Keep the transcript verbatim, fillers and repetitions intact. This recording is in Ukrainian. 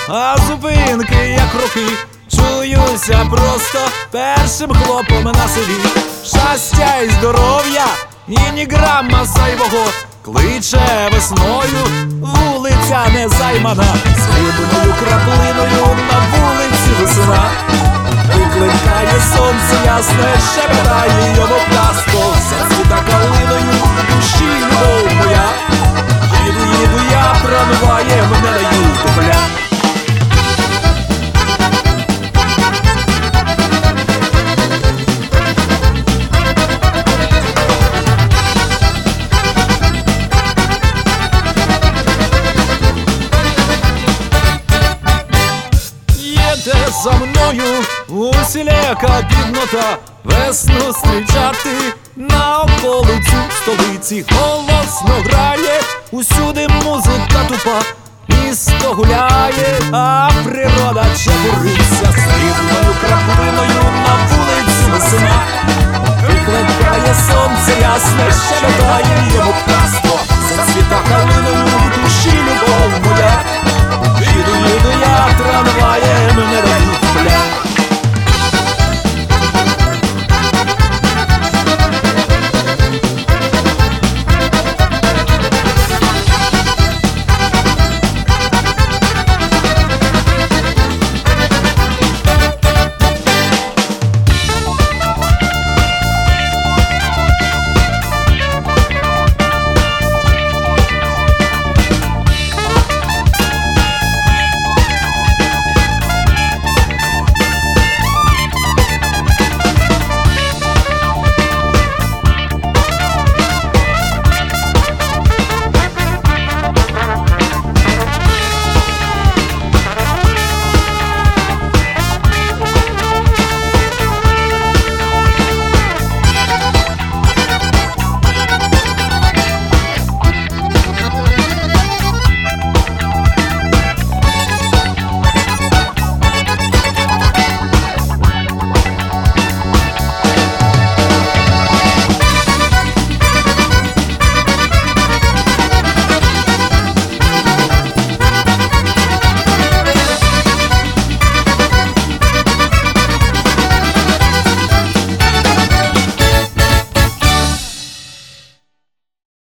а зупинки, як роки, чуюся просто першим хлопом на селі. Щастя й здоров'я, і ні грама зайвого, кличе весною вулиця незаймана. Срібною краплиною на вулиці весна викликає сонце ясне, щебетає йому казку. Зацвіта калиною душі любов моя. Їду, їду я трамваєм, не даю тепля. Їде за мною усіляка біднота весну зустрічати на околицю столиці. Голосно грає усюди музика тупа, місто гуляє, а природа чепуриться. Срібною краплиною на вулиці весна викликає сонце ясне, щебетає йому птаство. Зацвіта калиною